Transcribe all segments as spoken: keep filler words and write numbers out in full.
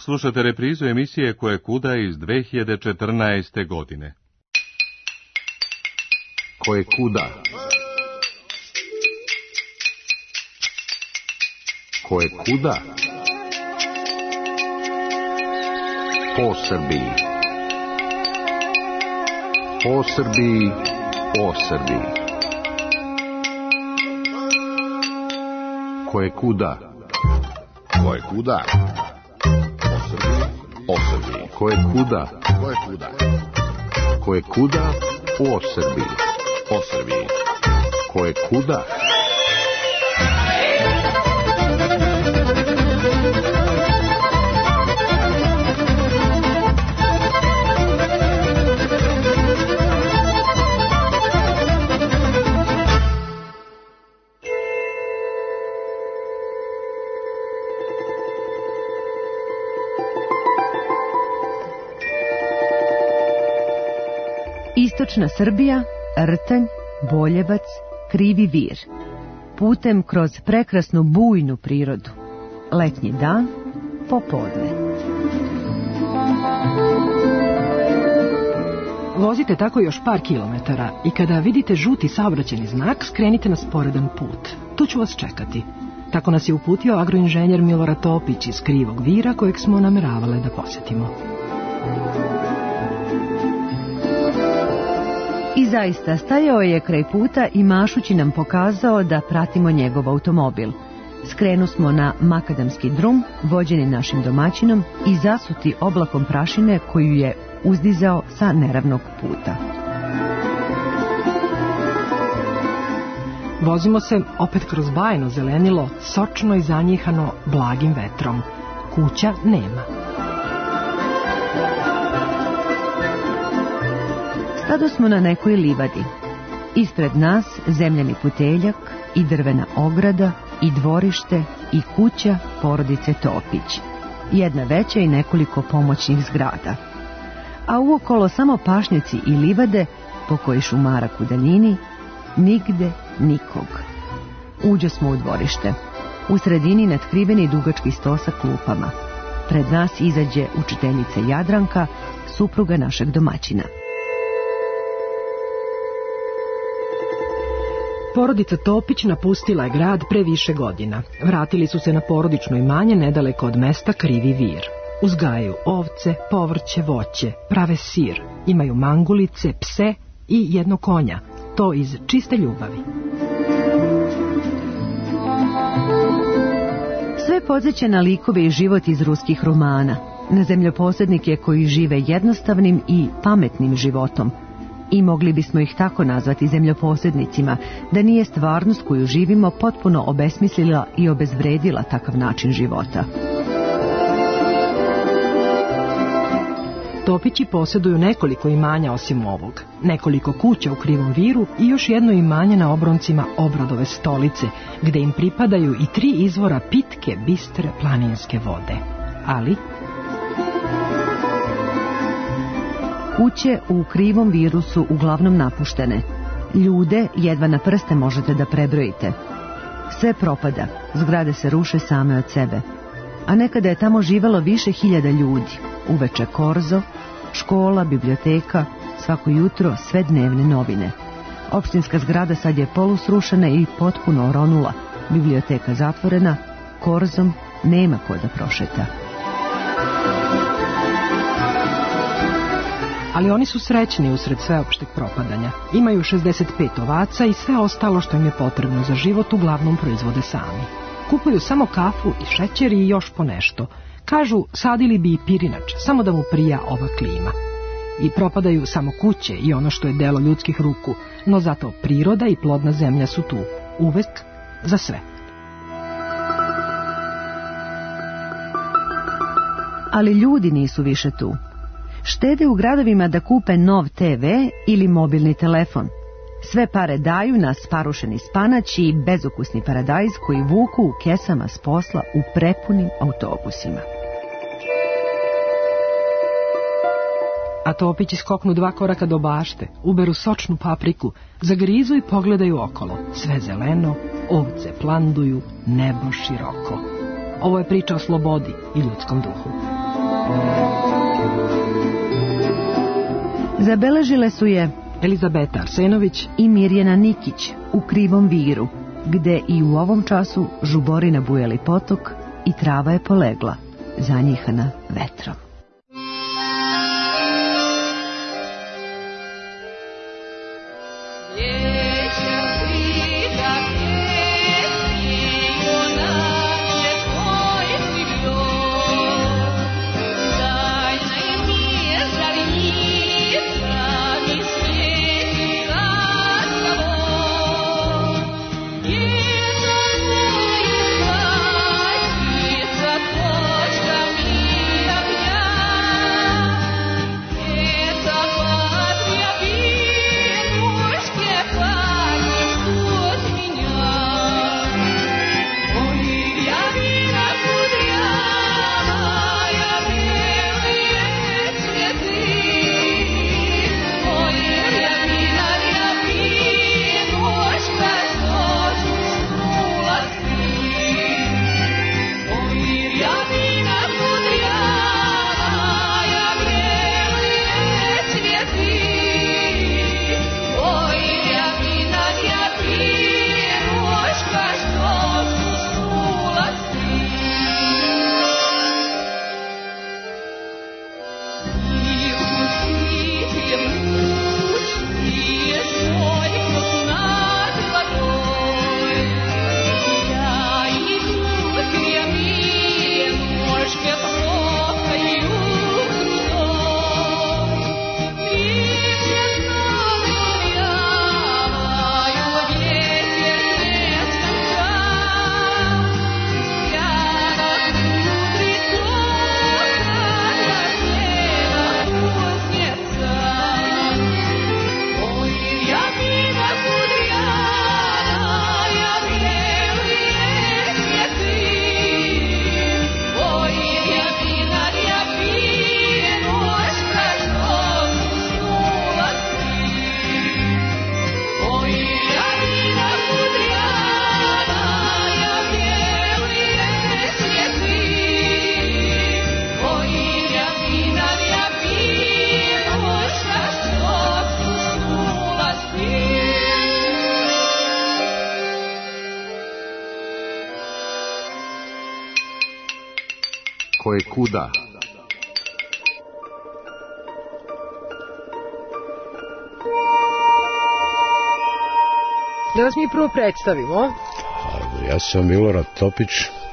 Slušate reprizu emisije Ko je kuda iz dve hiljade četrnaeste. godine. Ko je kuda? Ko je kuda? Po Srbiji. Po Srbiji, o Srbiji. Ko je kuda? Ko je kuda? O Srbiji, o Srbiji. Ko je kuda? Ko je kuda? Ko je kuda? O Srbiji. O Srbiji. Ko je kuda? Istočna Srbija, Rtanj, Boljevac, Krivi Vir. Putem kroz prekrasnu bujnu prirodu. Letnji dan, popodne. Vozite tako još par kilometara i kada vidite žuti saobraćajni znak, skrenite na sporedan put. Tu ću vas čekati. Tako nas je uputio agroinženjer Milorad Topić iz Krivog Vira, kojeg smo nameravale da posjetimo. I zaista, stajao je kraj puta i mašući nam pokazao da pratimo njegov automobil. Skrenu smo na makadamski drum, vođeni našim domaćinom i zasuti oblakom prašine koju je uzdizao sa neravnog puta. Vozimo se opet kroz bajno zelenilo, sočno i zanjihano blagim vetrom. Kuća nema. Stado smo na nekoj livadi. Ispred nas zemljani puteljak i drvena ograda i dvorište i kuća porodice Topić. Jedna veća i nekoliko pomoćnih zgrada. A uokolo samo pašnjaci i livade po koji šumarak u daljini, nigde nikog. Uđo smo u dvorište. U sredini natkriveni dugački sto sa klupama. Pred nas izađe učiteljica Jadranka, supruga našeg domaćina. Porodica Topić napustila je grad pre više godina. Vratili su se na porodično imanje nedaleko od mesta Krivi Vir. Uzgajaju ovce, povrće, voće, prave sir. Imaju mangulice, pse i jedno konja. To iz čiste ljubavi. Sve podsjeća na likove i život iz ruskih romana. Na zemljoposjednike koji žive jednostavnim i pametnim životom. I mogli bismo ih tako nazvati zemljoposjednicima, da nije stvarnost koju živimo potpuno obesmislila i obezvredila takav način života. Topići posjeduju nekoliko imanja osim ovog, nekoliko kuća u Krivom Viru i još jedno imanje na obroncima Obradove Stolice, gde im pripadaju i tri izvora pitke, bistre planinske vode. Ali kuće u Krivom Viru su uglavnom napuštene. Ljude jedva na prste možete da prebrojite. Sve propada, zgrade se ruše same od sebe. A nekada je tamo živelo više hiljada ljudi. Uveče korzo, škola, biblioteka, svako jutro sve dnevne novine. Opštinska zgrada sad je polusrušena i potpuno oronula. Biblioteka zatvorena, korzom nema ko da prošeta. Ali oni su srećni usred sveopšteg propadanja. Imaju šezdeset pet ovaca i sve ostalo što im je potrebno za život uglavnom proizvode sami. Kupuju samo kafu i šećer i još po nešto. Kažu, sadili bi i pirinač, samo da mu prija ova klima. I propadaju samo kuće i ono što je delo ljudskih ruku, no zato priroda i plodna zemlja su tu, uvek za sve. Ali ljudi nisu više tu. Štede u gradovima da kupe nov te ve ili mobilni telefon. Sve pare daju na sparušeni spanać i bezukusni paradajz koji vuku u kesama s posla u prepunim autobusima. A Topići skoknu dva koraka do bašte, uberu sočnu papriku, zagrizu i pogledaju okolo. Sve zeleno, ovce planduju, nebo široko. Ovo je priča o slobodi i ljudskom duhu. Zabeležile su je Elizabeta Arsenović i Mirjana Nikić u Krivom viru, gde i u ovom času žubori nabujali potok i trava je polegla, zanjihana vetrom. Ko je kuda? Da vas mi prvo predstavimo. Ja sam Milorad Topić,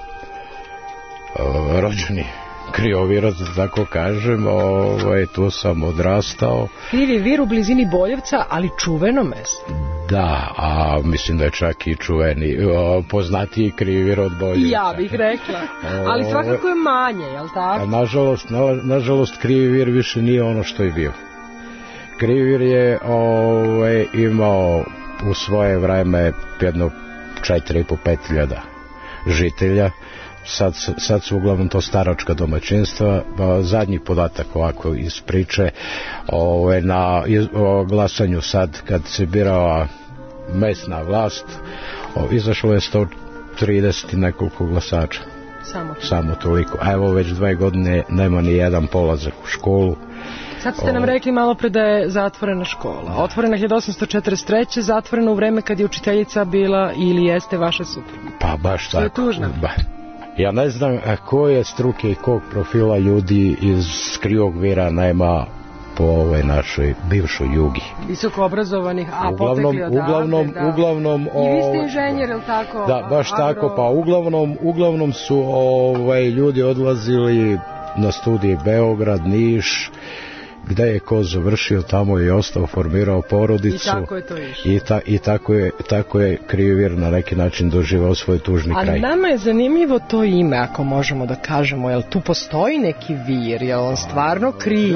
rođeni Kriovirac, da tako kažem, ovaj, tu sam odrastao. Krivi vir u blizini Boljevca, ali čuveno mesto. Da, a mislim da je čak i čuveni, o, poznatiji Krivi vir od Boljevca. Ja bih rekla, ali svakako je manje, jel tako? Nažalost, na, nažalost Krivi vir više nije ono što je bio. Krivi vir je ovaj, imao u svoje vreme jedno četiri i po pet hiljada žitelja. Sad, sad su uglavnom to staračka domaćinstva. Zadnji podatak ovako iz priče o, na o glasanju sad kad se birala mesna vlast, o, izašlo je sto trideset i nekoliko glasača. Samo, Samo toliko. A evo već dve godine nema ni jedan polazak u školu. Sad ste nam rekli malo pre da je zatvorena škola. Otvorena hiljadu osamsto četrdeset treće, zatvorena u vreme kad je učiteljica bila ili jeste vaša supruga. Pa baš tako. To je tužno. Ba. Ja ne znam koje struke i kog profila ljudi iz Krivog vira nema po ovoj našoj bivšoj Jugi. Visoko obrazovanih, a uglavnom, potekli odavde. Uglavnom, da. uglavnom... I vi ste inženjer, ili tako? Da, baš agro... tako, pa uglavnom, uglavnom su ovaj, ljudi odlazili na studije Beograd, Niš, gde je ko završio, tamo je ostao, formirao porodicu. I tako je to išlo. I, ta, i tako, je, tako je Krivi vir na neki način doživao svoj tužni a kraj. A nama je zanimljivo to ime, ako možemo da kažemo, jel tu postoji neki vir, jel on stvarno kriv?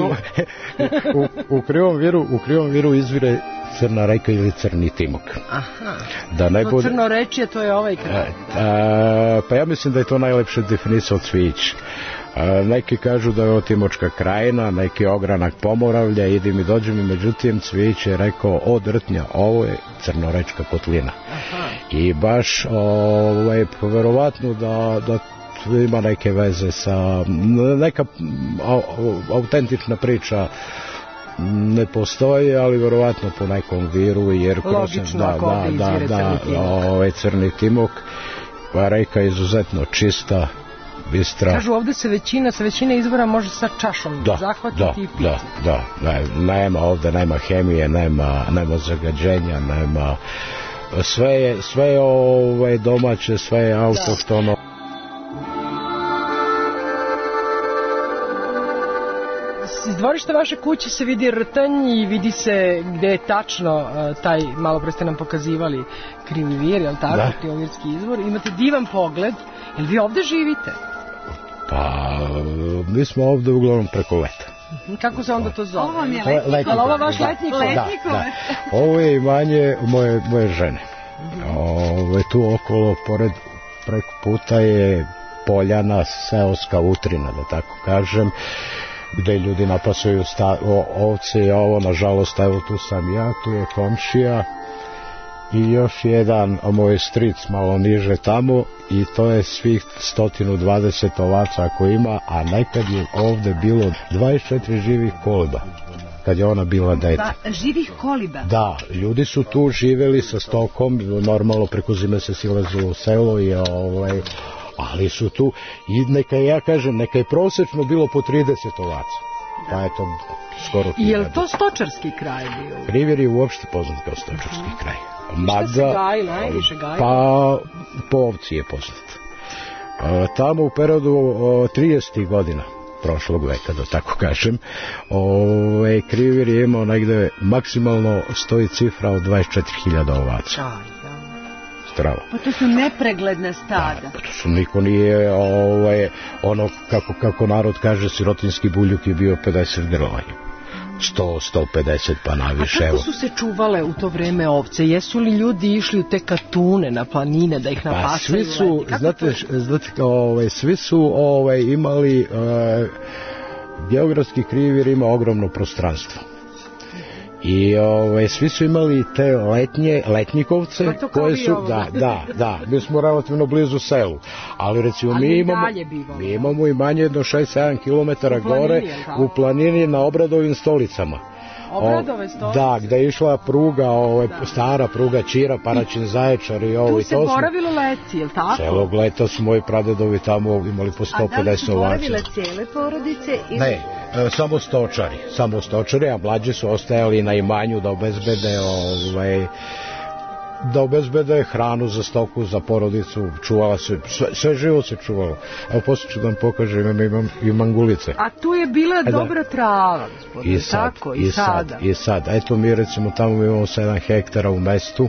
u, u, krivom viru, u Krivom viru izvire Crna reka ili Crni Timok. Aha, da ne to bude... crno rečje, to je ovaj kraj. A, a, pa ja mislim da je to najlepša definicija od Cvijić. A, neki kažu da je ovo Timočka krajina, neki ogranak Pomoravlja, idi mi dođe mi, međutim Cvijić je rekao od Rtnja, ovo je Crnorečka kotlina. Aha. I baš ovaj, verovatno da, da ima neke veze sa neka autentična priča ne postoji, ali verovatno po nekom viru, jer logično da, ako ovdje da, izvire da, Crni da, Timok. ovaj Crni Timok, pa reka je izuzetno čista, bistra. Kažu ovdje se većina, sa većine izvora može sa čašom Da, zahvatiti da, i piti. da, da, ne, nema ovde, nema hemije, nema, nema zagađenja, nema, sve je, sve je ovaj, domaće, sve je autohtono. Iz dvorišta vaše kuće se vidi rtanj i vidi se gde je tačno uh, taj, malo pre ste nam pokazivali Krivi vir, jel tako, Da. Krivovirski izvor. Imate divan pogled, jel vi ovde živite? Pa, mi smo ovde uglavnom preko leta. Kako se onda to zove? Ovo vam je To je letniko. Ali ovo vaš da, letniko? Da, da. Ovo je imanje moje, moje žene. Ovo je tu okolo, pored, preko puta je poljana, seoska utrina, da tako kažem, gde ljudi napasuju sta, o, ovce i ovo, nažalost, evo tu sam ja, tu je komšija i još jedan moj stric malo niže tamo i to je svih sto dvadeset ovaca ako ima, a nekad je ovde bilo dvadeset četiri živih koliba kad je ona bila dete. Ba, živih koliba. Da, ljudi su tu živeli sa stokom, normalno preko zime se silazilo u selo i ovaj, ali su tu i neka ja kažem, neka je prosečno bilo po trideset ovaca. Pa je to skoro I je li hiljadu. to stočarski kraj bio? Kriver je uopšte poznat kao stočarski kraj. Šta se gaji, najviše gaji? Pa po ovci je poznat. A, tamo u periodu o, tridesetih godina prošlog veka, da tako kažem, ovaj Kriver je imao negde maksimalno stoji cifra od dvadeset četiri hiljade ovaca. Aj, ja. Strava. Pa to su nepregledna stada. Da, to su niko nije, ovaj, ono, kako, kako narod kaže, sirotinski buljuk je bio pedeset grla. sto, sto pedeset pa A naviše. kako Evo. su se čuvale u to vreme ovce? Jesu li ljudi išli u te katune na planine da ih Pa napasaju? svi su, leti? Kako znate, to- š- znate kao, ovaj, svi su ovaj, imali, e, geografski Krivir ima ogromno prostranstvo. I ovaj, svi su imali te letnje, letnjikovce, Pa to kao koje vi su, ovo. da, da, da, mi smo relativno blizu selu, ali recimo Ali mi i imamo, dalje bivalo. mi imamo i manje jedno šest sedam kilometara U planini, gore, jel tako? u planini na Obradovim stolicama. Obradove O, stolice? Da, gde je išla pruga, ovaj, stara pruga Ćira, Paraćin, Zaječar i ovo. Tu i se to smo- boravilo leti, jel tako? Celog leta su moji pradedovi tamo imali po A sto da li pedeset su ovaca. boravile cijele porodice? Ili... Ne, e, samo stočari, samo stočari, a mlađi su ostajali na imanju da obezbede ovaj, da obezbede hranu za stoku, za porodicu, čuvala se, sve, sve živo se čuvalo. Evo posle ću da vam pokažem, imam, imam i mangulice. A tu je bila da. dobra trava, gospodine, I sad, tako, i, i sad, sada. i sad. Eto mi recimo tamo imamo sedam hektara u mestu,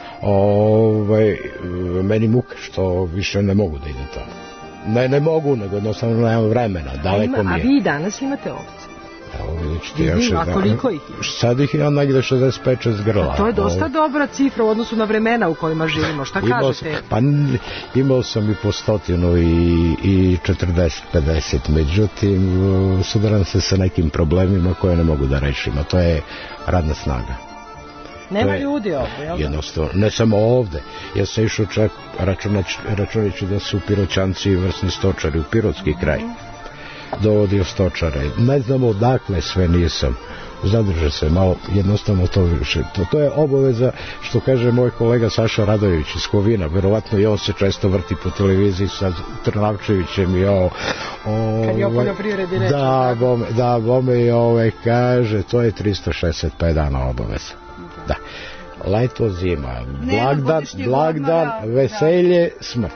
ovaj, meni muka što više ne mogu da idem tamo. Ne, ne mogu, nego jednostavno nemam vremena, daleko a, mi ima, je. a vi danas imate ovce? Evo vidjet ćete, Vidim, ja še- a koliko ih ima? Sad ih imam negde šezdeset pet šezdeset grla. To je dosta Ovo- dobra cifra u odnosu na vremena u kojima živimo. Šta Imao kažete? sam, pa n- imao sam i po stotinu i, i četrdeset pedeset, međutim uh, sudaram se sa nekim problemima koje ne mogu da rešim, a to je radna snaga. Nema to je ljudi ovde, jel da? Jednostavno, ne samo ovde, ja sam išao čak računać, računajući da su Piroćanci vrsni stočari u Pirotski kraj. Dovodio stočare. Ne znam odakle sve nisam. Zadrže se malo, jednostavno to više. To, to je obaveza, što kaže moj kolega Saša Radojević iz Kovina. Verovatno i on se često vrti po televiziji sa Trnavčevićem i ovo. Kad je o ovaj, poljoprivredi reč, Da, tako? bome, da, bome i ove kaže, to je tristo šezdeset pet dana obaveza. Da. Leto, zima, Nema blagdan, godišnjeg blagdan, odmora, veselje, smrt.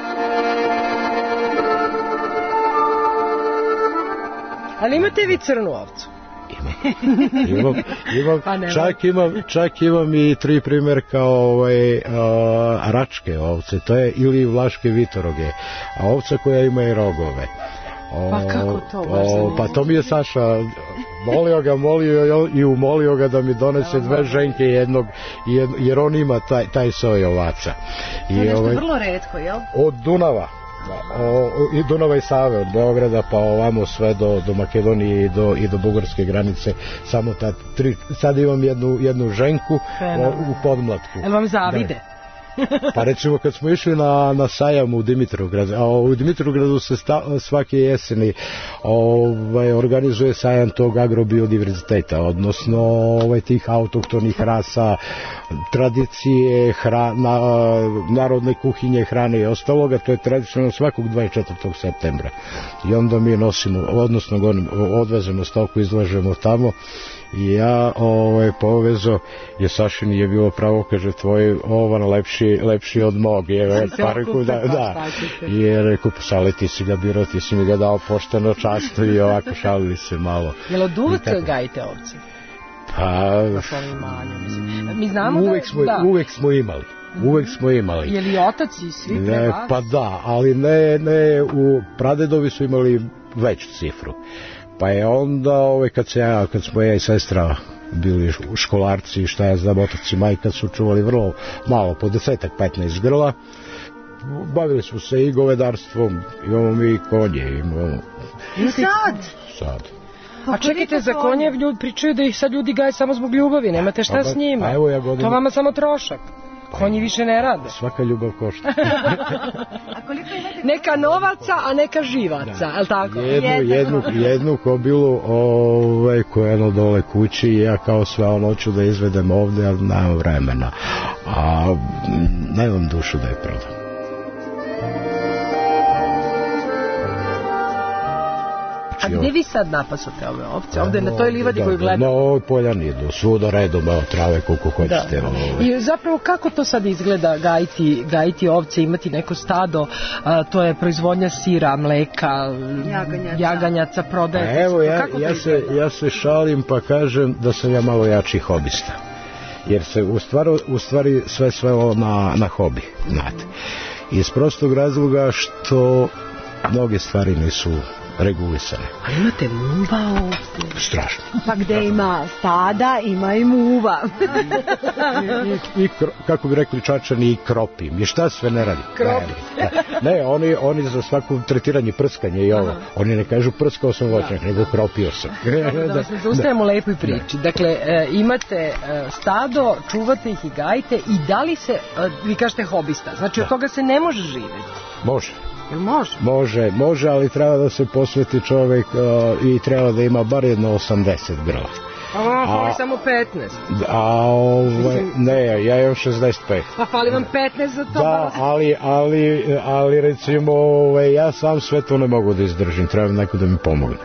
Ali imate vi crnu ovcu? Imam, imam, Pa nema. čak imam, čak imam i tri primjerka ovaj, a, račke ovce, to je ili vlaške vitoroge, a ovca koja ima i rogove. O, Pa kako to, baš o, zanimljivo. pa to mi je Saša molio ga, molio i umolio ga da mi donese dve ženke jednog, jed, jer on ima taj, taj soj ovaca. To je nešto ovaj, vrlo retko, jel? od Dunava, o, i Dunava i Save, od Beograda pa ovamo sve do, do Makedonije i do, i do bugarske granice, samo ta tri, sad imam jednu, jednu ženku o, Fenomenalno. u podmlatku. Jel vam zavide? Da. Pa recimo kad smo išli na, na sajam u Dimitrovgrad, a u Dimitrovgradu se sta, svake jeseni ovaj, organizuje sajam tog agrobiodiverziteta, odnosno ovaj, tih autohtonih rasa, tradicije, hrana, narodne kuhinje, hrane i ostaloga. To je tradicionalno svakog dvadeset četvrtog septembra. I onda mi nosimo, odnosno odvezemo stoku, izlažemo tamo. I ja ovaj, povezo, je Sašin je bilo pravo, kaže, tvoj ovan lepši, lepši od mog. Je, parku, da, da. I rekao, sale, ti si ga birao, ti si mi ga dao pošteno, často i ovako šalili se malo. Jel od uvek gajite ovce? Pa, mi znamo uvek smo, da... uvek smo imali. Uvek smo imali. Je li otac i svi pre ne, vas? Pa da, ali ne, ne, u pradedovi su imali veću cifru. Pa je onda, ovaj, kad, se ja, kad smo ja i sestra bili školarci, šta ja znam, otac i majka su čuvali vrlo malo, po desetak, petnaest grla. Bavili smo se i govedarstvom, imamo mi i konje, imamo... I sad? Sad. A čekajte, za konje ljudi pričaju da ih sad ljudi gaje samo zbog ljubavi, nemate šta s njima. Evo ja godinu... To vama samo trošak. Konji više ne rade. Svaka ljubav košta. Neka novaca, a neka živaca, je li tako? Jednu, jednu, jednu kobilu ovaj, koja je jedno dole kući i ja kao sve ono hoću da izvedem ovde, ali nemam vremena. A nemam dušu da je prodam. A gdje vi sad napasate ove ovce? Ovde na toj livadi koju gledamo? Na ovoj poljani idu, svuda redom, evo, trave koliko hoćete. I zapravo kako to sad izgleda gajiti, gajiti ovce, imati neko stado, a, to je proizvodnja sira, mleka, jaganjaca, jaganjaca prodaje. A evo, ja, ja, se, ja se šalim pa kažem da sam ja malo jači hobista. Jer se u stvari, u stvari sve svelo na, na hobi, znate. Iz prostog razloga što mnoge stvari nisu regulisane. A imate muva ovdje? Strašno. Pa gde ima stada, ima i muva. I, i, i kro, kako bi rekli Čačani, i kropim. I šta sve ne radi? Kropi. Ne, ne, oni, oni za svako tretiranje prskanje i ovo. Aha. Oni ne kažu prskao sam voćnjak, nego kropio sam. Da, da se zaustavimo u lepoj priči. Dakle, e, imate e, stado, čuvate ih i gajite i da li se, e, vi kažete hobista, znači od toga se ne može živjeti? Može. Jel može? Može, može, ali treba da se posveti čovjek uh, i treba da ima bar jedno osamdeset grla. A, fali samo petnaest. A, ovaj, ne, ja imam šezdeset pet. Pa fali vam petnaest za to? Da, ali, ali, ali recimo, ovaj, ja sam sve to ne mogu da izdržim, treba neko da mi pomogne.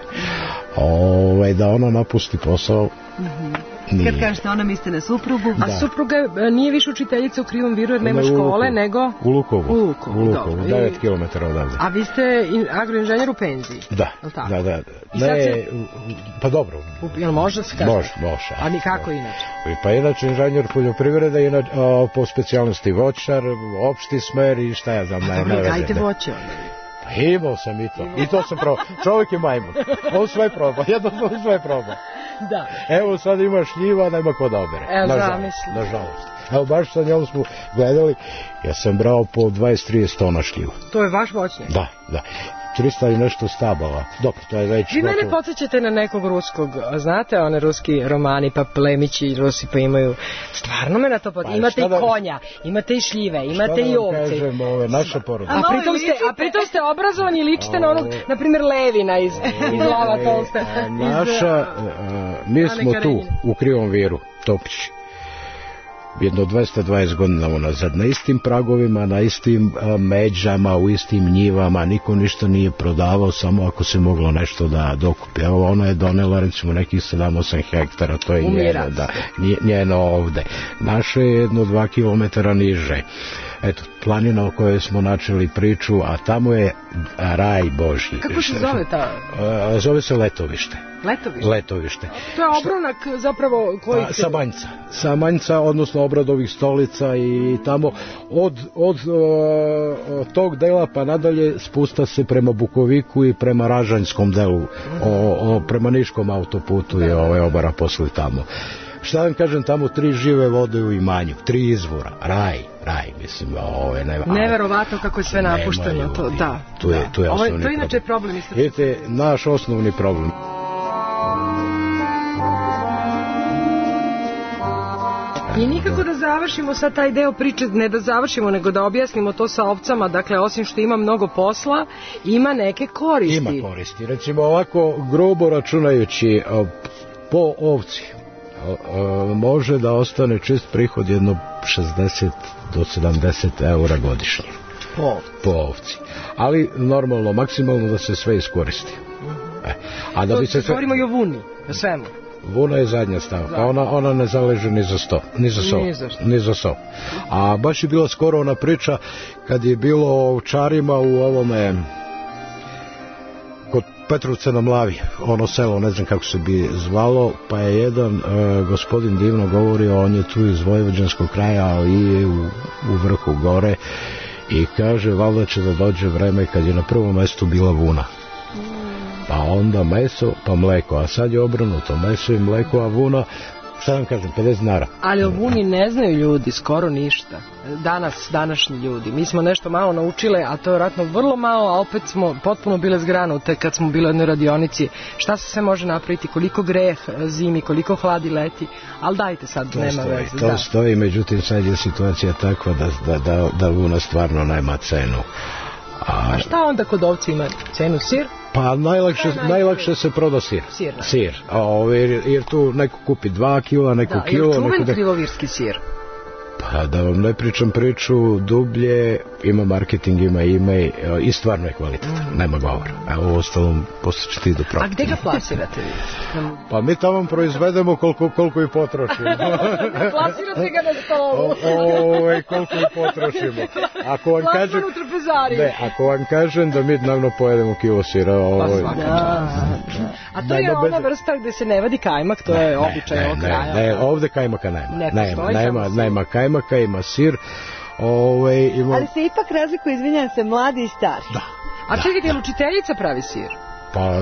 Ovaj, da ona napusti posao. Mhm. Kad kažete ona mislite na suprugu? Da. A supruga nije više učiteljica u Krivom Viru jer nema ne, škole, u nego... U Lukovu. U Lukovu, u Lukovu devet kilometara odavde. A vi ste agroinženjer u penziji? Da, da, da. I ne, se... pa dobro. Jel može da se kaže? Može, može. A nikako inače? Pa inače inženjer poljoprivrede, inače, a, po specijalnosti voćar, opšti smer i šta ja znam. A dobro, gajte voće. Pa imao sam i to. I to sam probao. Čovjek je majmun. On sve proba. Jedno on sve proba. Da. Evo sad ima šljiva, nema ko da obere. Evo nažalost, nažalost. Evo baš sa njom smo gledali, ja sam brao po dvadeset do trideset tona šljiva. To je vaš voćnjak? Da, da. trista i nešto stabala. Dobro, to je već... Vi mene podsjećate na nekog ruskog, znate, one ruski romani, pa plemići i Rusi pa imaju, stvarno me na to podsjećate. Imate i konja, imate i šljive, imate i ovce. Šta da vam kažem, ove, naša porodica. A pritom ste, a pritom ste obrazovani i ličite na onog, na primjer, Levina iz, iz Lava Tolsta. Naša, mi smo tu, u Krivom Viru, Topić. Jedno dvesta dvadeset godina unazad, na istim pragovima, na istim a, međama, u istim njivama, niko ništa nije prodavao, samo ako se moglo nešto da dokupi. Evo, ona je donela recimo nekih sedam osam hektara, to je njeno, da, njeno ovde. Naše je jedno dva kilometara niže. Eto, planina o kojoj smo načeli priču, a tamo je raj Božji. Kako se zove ta? A, zove se Letovište. Letovište? Letovište. To je obronak zapravo koji... Pa, Samanjca. Samanjca, odnosno obradovih stolica i tamo od, od uh, tog dela pa nadalje spusta se prema Bukoviku i prema Ražanjskom delu, o, o, prema Niškom autoputu je ovaj obara posle tamo. Šta vam kažem, tamo tri žive vode u imanju, tri izvora, raj, raj, mislim, ovo je neva... Neverovatno kako je sve napušteno, to, da. Tu je, tu je ovo, osnovni to je inače problem. problem. Vidite, naš osnovni problem. I nikako da završimo sad taj deo priče, ne da završimo, nego da objasnimo to sa ovcama. Dakle, osim što ima mnogo posla, ima neke koristi. Ima koristi. Recimo ovako, grubo računajući, po ovci može da ostane čist prihod jedno šezdeset do sedamdeset eura godišnje. Po, po ovci. Ali normalno, maksimalno da se sve iskoristi. E, a da to bi se sve... govorimo i o vuni, o svemu. Vuna je zadnja stavka, ona, ona ne zaleže ni za sto, ni za so, ni za, ni za so. A baš je bila skoro ona priča kad je bilo o ovčarima u ovome kod Petrovce na Mlavi, ono selo, ne znam kako se bi zvalo, pa je jedan e, gospodin divno govorio, on je tu iz vojvođanskog kraja, ali i u, u vrhu gore, i kaže, valjda će da dođe vreme kad je na prvom mestu bila vuna. Pa onda meso, pa mleko, a sad je obrnuto, meso i mleko, a vuna, šta vam kažem, pedeset dinara. Ali o vuni ne znaju ljudi, skoro ništa. Danas, današnji ljudi. Mi smo nešto malo naučile, a to je vjerojatno vrlo malo, a opet smo potpuno bile zgranute kad smo bile u jednoj radionici. Šta se sve može napraviti, koliko greh zimi, koliko hladi leti, ali dajte sad, to nema stoji, veze. To da. stoji, međutim sad je situacija takva da, da, da, da vuna stvarno nema cenu. A, a šta onda kod ovce ima cenu, sir? Pa najlakše, najlakše se proda sir. Sir. Sir. A, jer, jer tu neko kupi dva kila, neko da, kilo. Da, je čuven neko... krivovirski sir? Pa da vam ne pričam priču dublje, ima marketing, ima ime i stvarno je kvalitetno, mm. nema govora. A ovo ostalom posle ćete i da probati. A gde ga plasirate vi? Pa mi tamo proizvedemo koliko, koliko i potrošimo. Plasirate ga na stolu. Ove, koliko i potrošimo. Ako vam kažem, ne, ako vam kažem da mi dnevno pojedemo kilo sira. Ovo, pa da, da. A to je ona vrsta gde se ne vadi kajmak, to ne, je običaj ovog kraja. Ne, ne, ovde kajmaka nema. Ne, nema, nema, nema kajmaka, ima sir. Ove, ima... Ali se ipak razlikuje, izvinjam se, mladi i stari. Da. A čekajte, je li učiteljica pravi sir? Pa...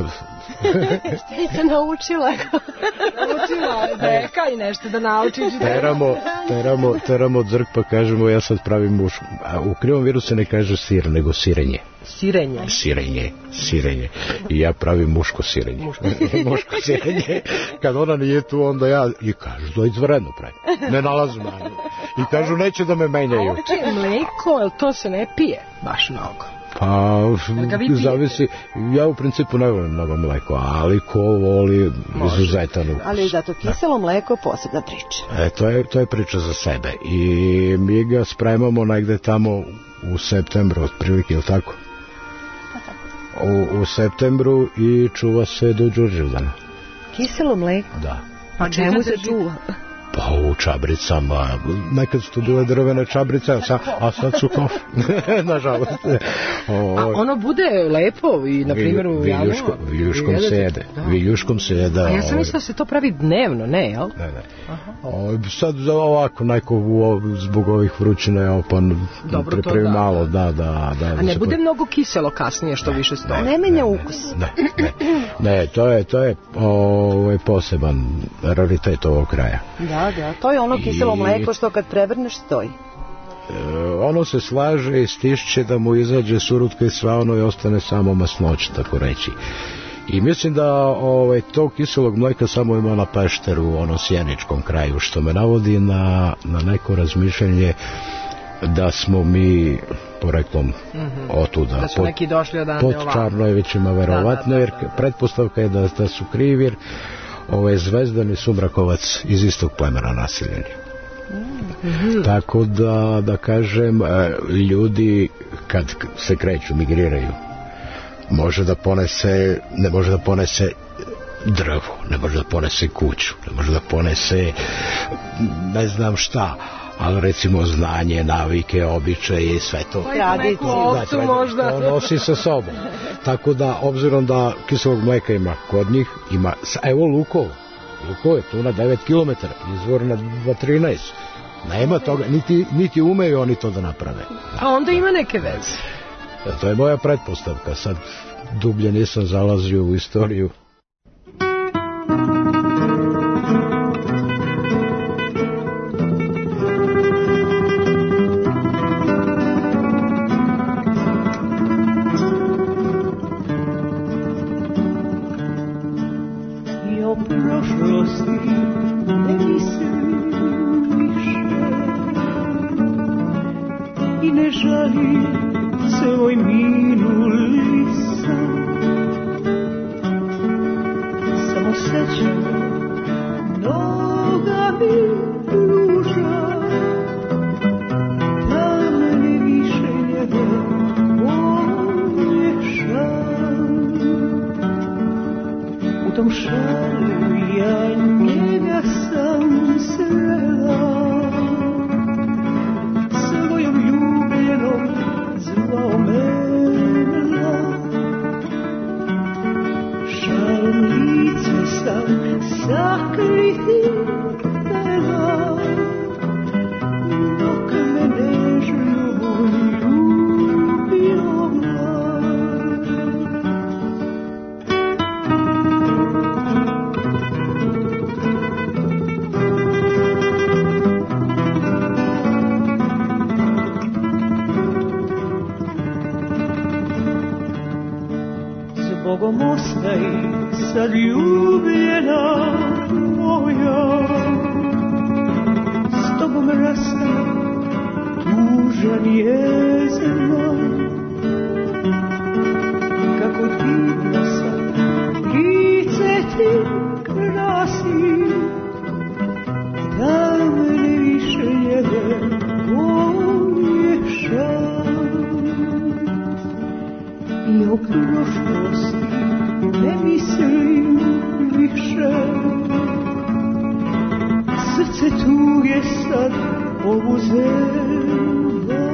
Šta je se naučila? Naučila je deka i nešto da nauči. Teramo, teramo, teramo dzrk pa kažemo ja sad pravim mušku. A u krivom viru se ne kaže sir, nego sirenje. Sirenje? Sirenje, sirenje. I ja pravim muško sirenje. Muško, muško sirenje. Kad ona nije tu, onda ja, i kažu, da izvredno pravim. Ne nalazim. I kažu, neće da me menjaju. Ovče mleko, jel to se ne pije baš mnogo? Pa, zavisi, ja u principu ne volim mnogo mleko, ali ko voli izuzetan ukus. Ali zato kiselo mleko je posebna priča. E, to je, to je priča za sebe i mi ga spremamo negde tamo u septembru, otprilike, ili tako? Pa tako. U, u septembru i čuva se do Đurđevdana. Kiselo mleko? Da. Pa čemu se čuva? Pa u čabricama, nekad su to bile drvene čabrice, a sad, a sad su kof, nažalost. O, a ono bude lepo i, na primjer, u viljuško, viljuškom se jede, da. Viljuškom se jede. A ja sam mislila da se to pravi dnevno, ne, jel? Ne, ne. O, sad ovako, neko zbog ovih vrućina je opan, pripremi da, malo, da, da, da. A ne bude po... mnogo kiselo kasnije, što ne, više stoji? Ne menja ukus. Ne, ne, ne, to je, to je ovaj poseban raritet ovog kraja. Da, da, to je ono kiselo mleko što kad prevrneš stoji. E, ono se slaže i stišće da mu izađe surutka i sva ono i ostane samo masnoće, tako reći. I mislim da ovaj, tog kiselog mleka samo ima na Pešteru, u ono sjeničkom kraju, što me navodi na, na neko razmišljanje da smo mi poreklom mm-hmm. otuda. Da su neki došli odande ovako. Pod Čarnojevićima, verovatno, jer pretpostavka je da, da su krivi, jer ovaj Zvezdan i Sumrakovac iz istog plemena naseljeni. Mm-hmm. Tako da, da kažem, ljudi kad se kreću, migriraju, može da ponese, ne može da ponese drvo, ne može da ponese kuću, ne može da ponese ne znam šta, ali recimo znanje, navike, običaje i sve to. Tradiciju. Da, možda. To nosi sa sobom. Tako da, obzirom da kiselog mleka ima kod njih, ima, evo Lukovo. Lukovo je tu na devet kilometara, izvor na dva trinaest. Nema toga, niti, niti umeju oni to da naprave. A onda ima neke veze. To je moja pretpostavka, sad dublje nisam zalazio u istoriju. I o prošlosti ne mislim više. i ne žali svoj minuli san. Samo seća mnoga mi duža, da mene više njega pomješam. U tom šalu ja njega sam srela, svojom ljubljenom zvao mena. Šalom lice sam sakriti peva, dok me nežno ljubio mlad. Zbogom ostaj sad ljubljena moja, s tobom rastam tužan je znak. Kako divno sad lice ti krasi, da mene više njega pomješam. I o prošlosti ne mislim više, srce tuge sad obuzela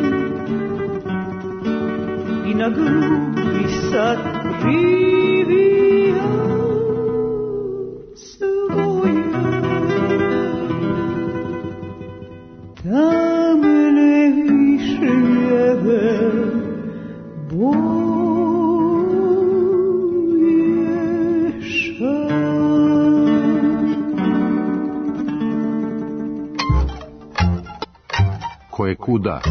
i na grudi sad privija svoje. Da mene više jebe Koje kuda.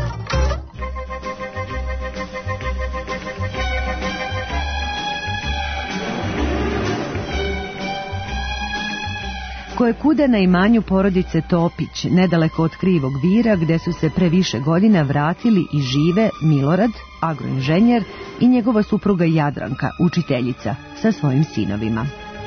Koje kuda na imanju porodice Topić, nedaleko od Krivog Vira, gde su se pre više godina vratili i žive Milorad, agroinženjer, i njegova supruga Jadranka, učiteljica, sa svojim sinovima.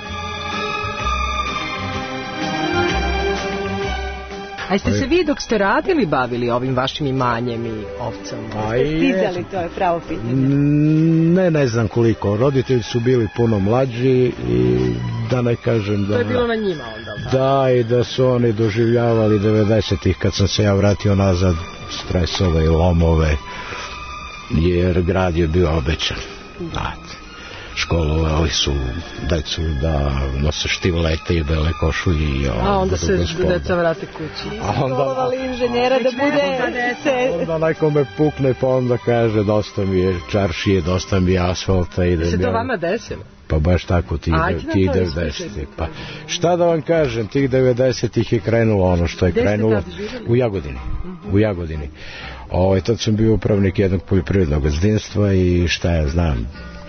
A jeste se vi dok ste radili bavili ovim vašim imanjem i ovcama? Stizali, to je pravo pitanje. Ne, ne znam koliko. Roditelji su bili puno mlađi i da ne kažem da... To je bilo na njima onda. Da, i da su oni doživljavali devedesetih kad sam se ja vratio nazad, stresove i lomove, jer grad je bio obećan. Znate, školovali su decu da nose štivlete i bele košulje. A onda se deca vrate kući. Školovali inženjera da bude... Onda nekome pukne pa onda kaže dosta mi je čaršije, dosta mi je asfalta. Da se to vama desilo? Pa baš tako, tih devedesetih. Pa šta da vam kažem, tih devedesetih je krenulo ono što je krenulo u Jagodini. U Jagodini. Ovaj, tad sam bio upravnik jednog poljoprivrednog gazdinstva i šta ja znam.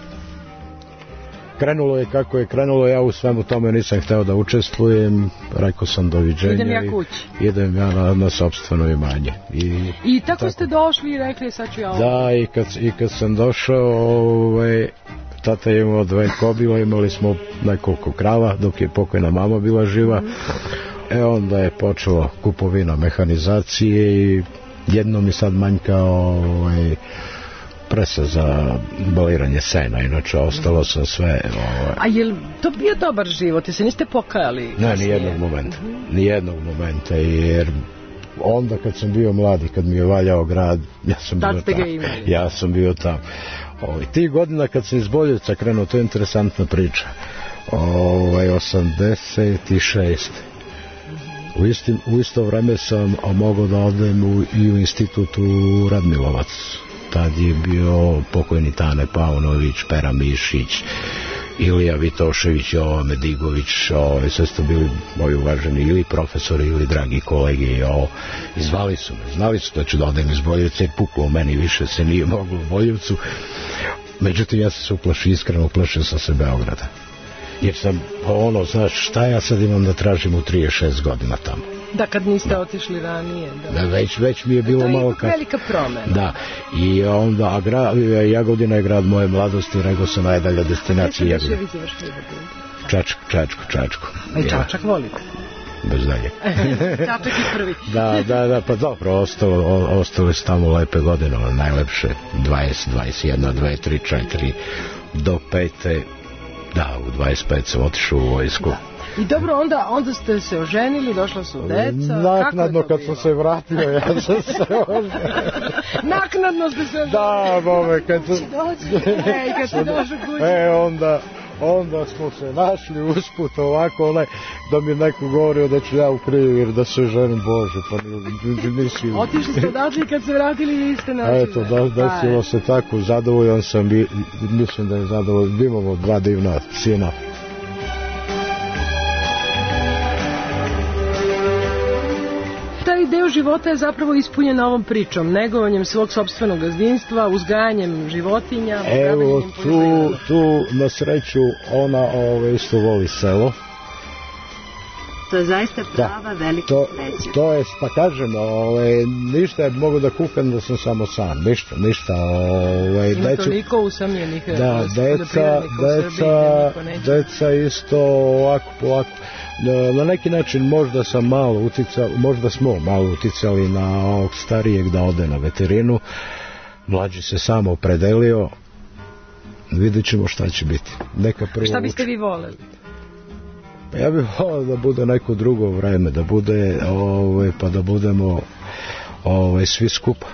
Krenulo je kako je krenulo, ja u svemu tome nisam hteo da učestvujem, rekao sam doviđenja. Idem ja kući. Idem ja na, na sopstveno imanje. I, I tako, tako ste došli i rekli sad ću ja ovo. Da, i kad, i kad sam došao, ovaj, tata je imao dve kobile, imali smo nekoliko krava dok je pokojna mama bila živa. Mm. E onda je počelo kupovina mehanizacije i jedno mi sad manjka ovaj, presa za baliranje sena, inače ostalo sam sve... Ovaj... A je li to bio dobar život? I se niste pokajali? Ne, nijednog momenta. Nijednog momenta, jer onda kad sam bio mladi, kad mi je valjao grad, ja sam Tad bio tamo. Ja sam bio tamo. Ovaj, tih godina kad sam iz Boljevca krenuo, to je interesantna priča. Ovaj, osamdeset šest. U, istim, u isto vreme sam mogao da odem u, i u institut u Radmilovac. Tad je bio pokojni Tane Paunović, Pera Mišić, Ilija Vitošević, Jova Medigović, o, sve su bili moji uvaženi ili profesori ili dragi kolege. O, i zvali su me, znali su da ću da odem iz Boljevca, jer puklo u meni više se nije moglo u Boljevcu. Međutim, ja sam se uplašio, iskreno uplašio sam se Beograda. Jer sam, ono, znaš, šta ja sad imam da tražim u trideset šest godina tamo? Da, kad niste otišli ranije. Da, da već, već mi je bilo malo... To je ipak velika promena. Da, i onda, a gra, Jagodina je grad moje mladosti, rekao sam najdalja destinacija Jagodina. Gde se više vizivaš Jagodinu? Čačak, Čačku, Čačku. A i Čačak volite? Bez dalje. Čačak je prvi. Da, da, da, pa dobro, ostalo, ostale su tamo lepe godine, najlepše, dvadeset, dvadeset jedan, dvadeset tri, četiri, do pete, da, u dvadeset pet sam otišao u vojsku. Da. I dobro, onda, onda ste se oženili, došla su deca. Naknadno kad sam se vratio, ja sam se oženio. Naknadno ste se oženili. Da, bome, kad sam... Ej, kad ste došli kući. E, onda... Onda smo se našli usput ovako, onaj, da mi neko govorio da ću ja u Krivir da se ženim, Bože, pa nisi... Otišli ste odatle kad se vratili i niste našli. Eto, da, desilo se tako, zadovoljan sam i mislim da je zadovoljan. Imamo dva divna sina. Taj deo života je zapravo ispunjen ovom pričom, negovanjem svog sopstvenog gazdinstva, uzgajanjem životinja. Evo, tu, tu na sreću ona ove, isto voli selo. To je zaista prava da, velika to, sreća. To je, pa kažem, ove, ništa je mogu da kuham da sam samo sam, ništa, ništa. Ove, Ima decu, toliko usamljenih da, deca, deca, deca isto ovako, polako. Na, na neki način možda sam malo uticali, možda smo malo uticali na ovog starijeg da ode na veterinu. Mlađi se samo opredelio. Vidjet ćemo šta će biti. Neka prvo šta biste uči. Vi voleli? Ja bih volio da bude neko drugo vreme, da bude, ovaj, pa da budemo ovaj, svi skupa.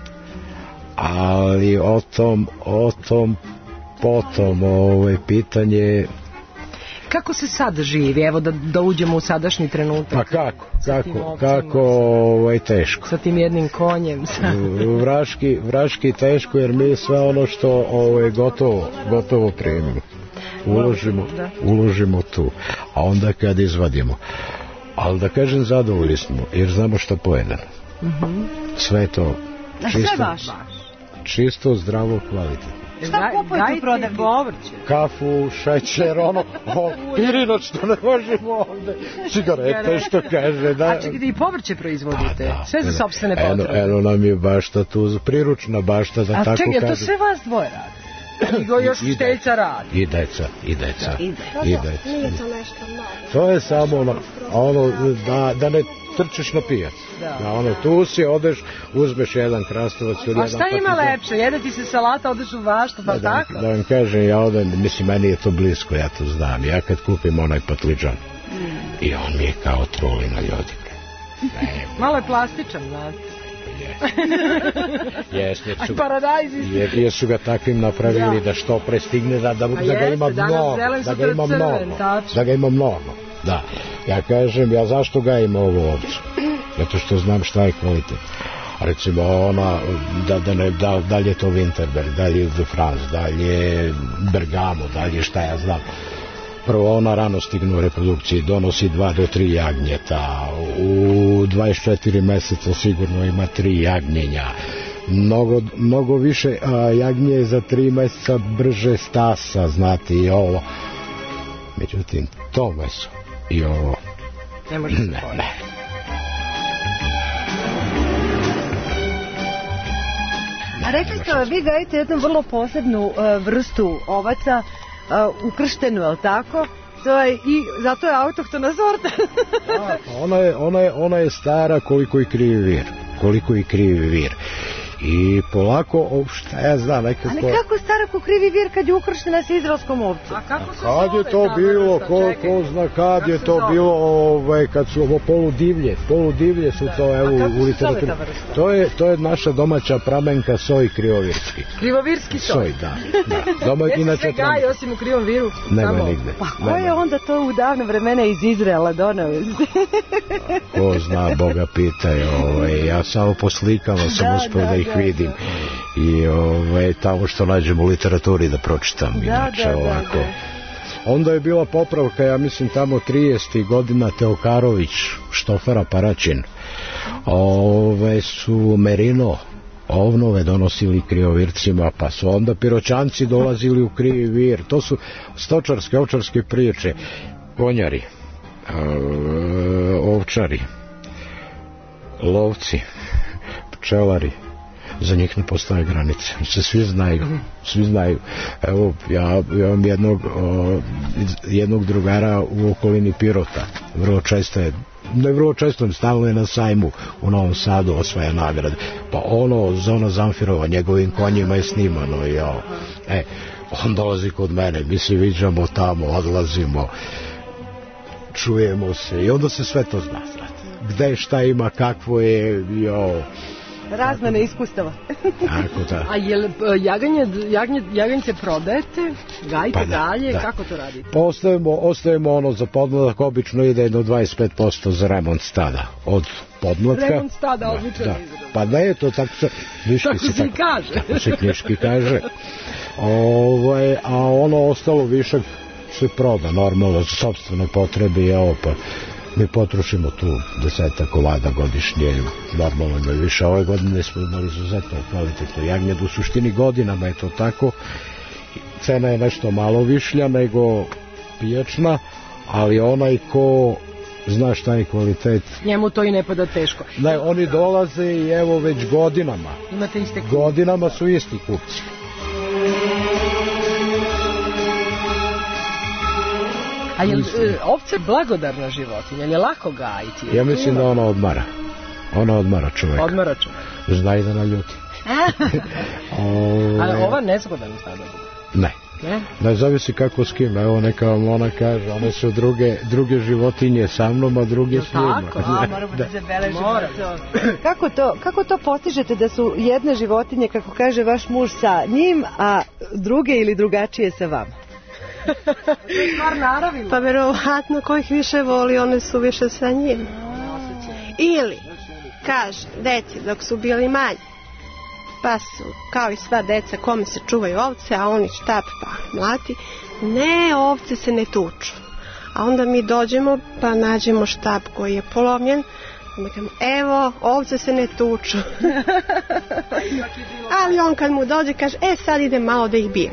Ali o tom, o tom potom ovaj, pitanje... Kako se sad živi? Evo da, da uđemo u sadašnji trenutak. Pa kako? Kako? Kako ovaj, teško. Sa tim jednim konjem. Sa... vraški, vraški teško jer mi sve ono što ovaj, gotovo, gotovo primimo. Uložimo, uložimo tu. A onda kad izvadimo. Ali da kažem zadovoljni smo jer znamo što pojedemo. Mm-hmm. Sve to čisto, čisto zdravo kvalitetno. Šta kupujete u prodavnici? Kafu, šećer, ono, o, Irina, što ne možemo ovde, cigarete, što kaže, da. A čekajte, i povrće proizvodite, da, sve za sopstvene potrebe. Eno, eno nam je bašta tu, priručna bašta, da a tako čekaj, kažem. A čekaj, to sve vas dvoje radi? I go još učiteljica radi. I deca, i deca, da. i deca. Nije to nešto mnogo. To je samo ono, ono da, da ne trčiš na pijac. Da, da ono, tu si, odeš, uzmeš jedan krastavac ili jedan partizan. A šta ima lepše? Jede ti se salata, odeš u baštu, pa da, tako? Da, da vam kažem, ja odem, mislim, meni je to blisko, ja to znam. Ja kad kupim onaj patliđan, mm. i on mi je kao trolina ljudi. Ne, malo je plastičan, znate. Yes, jer, su, jer, jer su ga takvim napravili da, da što pre stigne da, da, da ga ima mnogo, da ga ima mnogo, da ga ima mnogo. Da, ja kažem, ja zašto ga ima ovu ovcu? Zato što znam šta je kvalitet. Recimo ona, da, da, ne, da, da li je to Winterberg, da li je De France, da li je Bergamo, da li je šta ja znam. Prvo ona rano stigne u reprodukciji, donosi dva do tri jagnjeta, u dvadeset četiri meseca sigurno ima tri jagnjenja, mnogo, mnogo više a, jagnje za tri meseca brže stasa, znate, i ovo. Međutim, to meso i ovo... Ne može se ne, ne. A rekli ste, vi gajite jednu vrlo posebnu uh, vrstu ovaca, uh, ukrštenu, je li tako? To je, i zato je autohtona sorta. Da, ona, je, ona, je, ona je stara koliko i krivi vir. Koliko i krivi vir. I polako, šta ja znam, nekako... Ali kako stara ko krivi vir kad je ukrštena s izraelskom ovcom? A kako se kad zove je to bilo, ko, ko zna kad kako je to zove? Bilo, ovaj, kad su ovo poludivlje, poludivlje su da. To, evo, u literaturi. To je, to je naša domaća pramenka soj krivovirski. Krivovirski soj? Soj, da. da. Doma, Gdje se sve gaje osim u krivom viru? Nema samo nigde. Pa ko je onda to u davne vremena iz Izraela donao? Ko zna, Boga pitaj, ovaj, ja samo po slikama sam da, uspio da, da ih da, vidim. Da. I ovaj, tamo što nađem u literaturi da pročitam, da, inače da, ovako. Da, da. Onda je bila popravka, ja mislim tamo tridesetih godina, Teokarović, Štofara Paraćin. Ove su Merino ovnove donosili kriovircima, pa su onda Piroćanci dolazili u krivi vir. To su stočarske, ovčarske priče, konjari, ovčari. lovci, pčelari, za njih ne postoje granice, se svi znaju, svi znaju. Evo, ja, ja imam jednog, o, jednog drugara u okolini Pirota, vrlo često je, ne vrlo često, stalno je na sajmu u Novom Sadu, osvaja nagrade, pa ono, Zona Zamfirova, njegovim konjima je snimano, i ja, e, on dolazi kod mene, mi se viđamo tamo, odlazimo, čujemo se i onda se sve to zna, gde šta ima, kakvo je, jo. Razmene iskustava. Tako da. A je li jaganje, jaganje, jaganjce prodajete, gajite Pa da, dalje, da. kako to radite? Pa ostavimo, ostavimo ono za podmladak, obično ide jedno dvadeset pet posto za remont stada. Od podmlatka. Remont stada, odličan da. izraz. Pa ne, to tako se, knjiški Tako se i kaže. Tako se knjiški kaže. Ovaj, a ono ostalo višak se proda, normalno, za sopstvene potrebe, evo pa mi potrošimo tu desetak komada godišnje, normalno ima više. Ove godine smo imali izuzetno kvalitetno jagnje, u suštini godinama je to tako. Cena je nešto malo višlja nego pijačna, ali onaj ko zna šta je kvalitet, Njemu to i ne pada teško. ne, oni dolaze i evo već godinama, Imate iste kupce. godinama su isti kupci. A je li, e, ovce blagodarna životinja, je li lako gajiti? Ja mislim da ona odmara. Ona odmara čoveka. Odmara čoveka. Zna i da naljuti. Ove, Ali ova nezgodan sada bude. Ne. Ne? Ne zavisi kako s kim. Evo neka vam ona kaže, one su druge, druge životinje sa mnom, a druge s njima. tako? A, moramo da zabeležimo Moram. to. Kako to, kako to postižete da su jedne životinje, kako kaže vaš muž, sa njim, a druge ili drugačije sa vama? Stvar naravila. Pa verovatno ko ih više voli, one su više sa njim. Ili, kaže, deci dok su bili manji, pa su, kao i sva deca, kome se čuvaju ovce, a oni štap pa mlati, ne, ovce se ne tuču. A onda mi dođemo pa nađemo štap koji je polomljen, mi kažemo, evo, ovce se ne tuču. Ali on kad mu dođe kaže, e sad idem malo da ih bijem.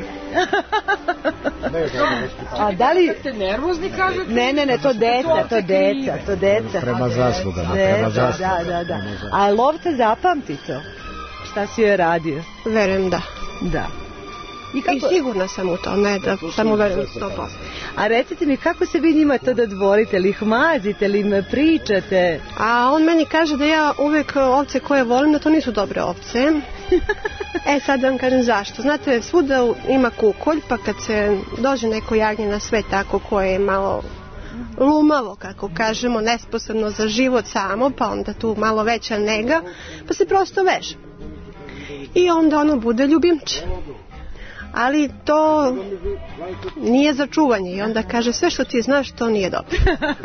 A da li... Ste nervozni, kažete? Ne, ne, ne, to deca, to deca, to deca. Prema zaslugama, prema Deca, zaslugama. da, da, da. A lovca zapamti to? Šta si joj radio? Verujem da. Da. I I kako... sigurna sam u to, ne da samo verujem sto posto. A recite mi, kako se vi njima to dodvorite? Li ih mazite, li im pričate? A on meni kaže da ja uvek ovce koje volim, da to nisu dobre ovce. E sad da vam kažem zašto. Znate, svuda ima kukolj, pa kad se dođe neko jagnje na sve tako koje je malo lumavo, kako kažemo, nesposobno za život samo, pa onda tu malo veća nega, pa se prosto veže. I onda ono bude ljubimče. Ali to nije za čuvanje i onda kaže sve što ti znaš to nije dobro.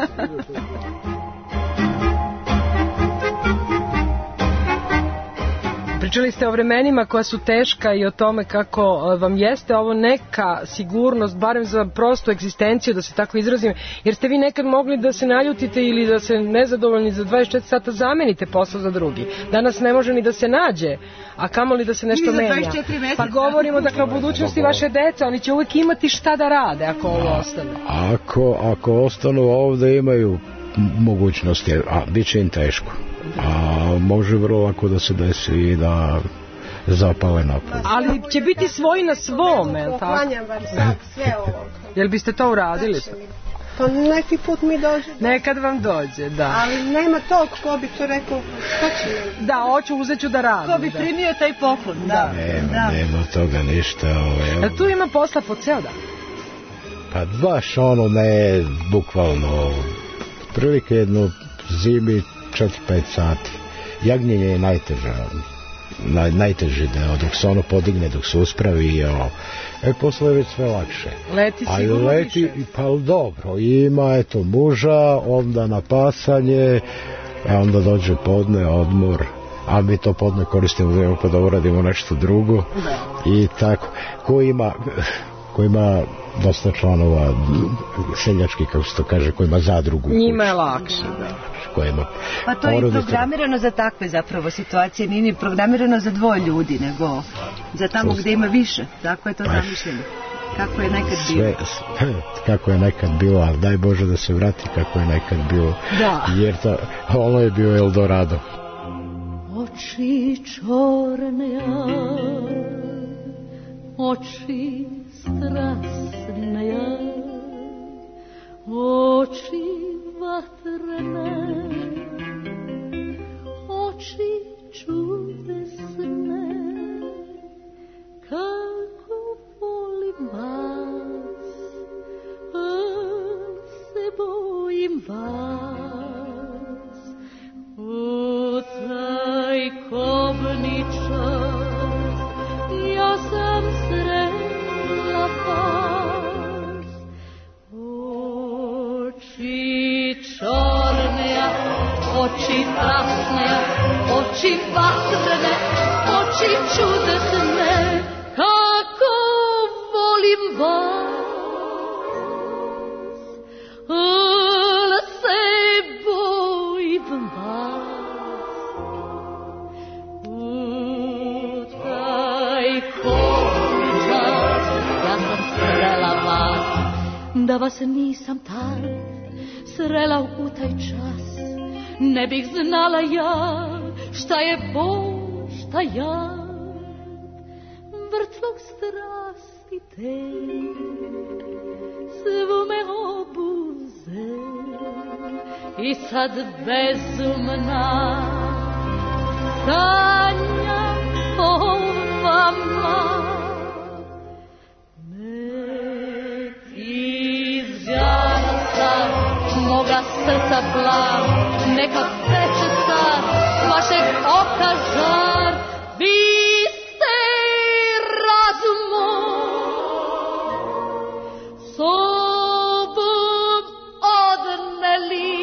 Pričali ste o vremenima koja su teška i o tome kako vam jeste ovo neka sigurnost, barem za prostu egzistenciju, da se tako izrazim, jer ste vi nekad mogli da se naljutite ili da se nezadovoljni za dvadeset četiri sata zamenite posao za drugi. Danas ne može ni da se nađe, a kamoli da se nešto menja. Pa govorimo dakle o budućnosti vaše dece, oni će uvijek imati šta da rade ako ovo ostane. Ako, ako ostanu ovde imaju mogućnosti, a bit će im teško. A može vrlo lako da se desi i da zapale napolje. Ali će biti svoji na svome, je li tako? Poklanjam vam sad sve ovo. Jel biste to uradili? Pa neki put mi dođe. Nekad vam dođe, da. Ali nema tog ko bi to rekao, šta će mi? Da, hoću, uzet ću da radim. Ko bi primio taj poklon? Da. Nema, Da. nema toga ništa. Ovaj, A tu ima posla po ceo dan. pa baš ono ne, bukvalno, prilike jedno zimi četiri pet sati. Jagnjenje je najteža, naj, najteži deo, dok se ono podigne, dok se uspravi, o, e, posle je već sve lakše. Leti A i sigurno leti, više. pa dobro, ima, eto, muža, onda na pasanje, a onda dođe podne, odmor, a mi to podne koristimo da imamo pa da uradimo nešto drugo. I tako, ko ima... ko ima dosta članova seljački, kako se to kaže, ko ima zadrugu. Njima je lakše, da. Ko ima Pa to je i porodicu. programirano za takve zapravo situacije, nije ni programirano za dvoje ljudi, nego za tamo gde ima više. Tako je to zamišljeno. Kako je nekad bilo. Sve, kako je nekad bilo, ali daj Bože da se vrati kako je nekad bilo. Da. Jer to, ono je bio Eldorado. oči čorne, oči strasne, oči vatrene, oči čudesne, kako volim vas, a se bojim vas. U taj kobni čas ja sam srela vas. Oči čorne, oči strasne, oči vatrene, oči čudesne, kako volim vas. Al se bojim vas. U taj kobni čas ja sam srela vas. Da vas nisam tad srela u taj čas, ne bih znala ja šta je bol, šta ja. Vrtlog strasti te svo me obuze i sad bezumna sanjam o vama. Neki izđanca moga srca plan, neka teče sad vašeg oka žar. Vi ste razumom sobom odneli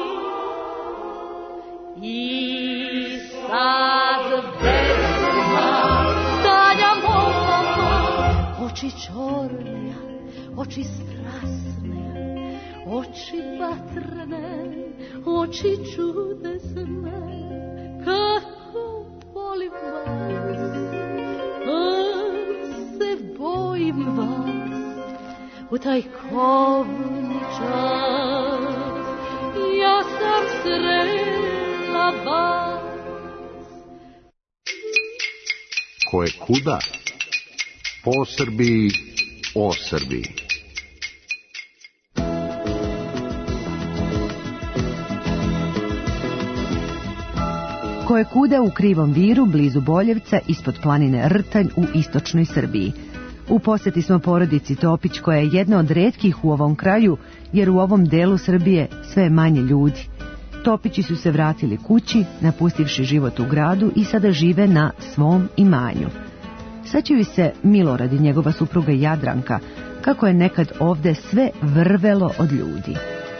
i sad bezumna sanjam o vama. Oči čorne, oči strasne, oči vatrene, oči čudesne, kako volim vas, a se bojim vas. U taj kobni čas ja sam srela vas. Ko je kuda? Po Srbiji, o Srbiji. Ko je kuda u Krivom Viru, blizu Boljevca, ispod planine Rtanj u istočnoj Srbiji. U posjeti smo porodici Topić, koja je jedna od retkih u ovom kraju, jer u ovom delu Srbije sve je manje ljudi. Topići su se vratili kući, napustivši život u gradu i sada žive na svom imanju. Sećaju se Milorad i njegova supruga Jadranka, kako je nekad ovde sve vrvelo od ljudi.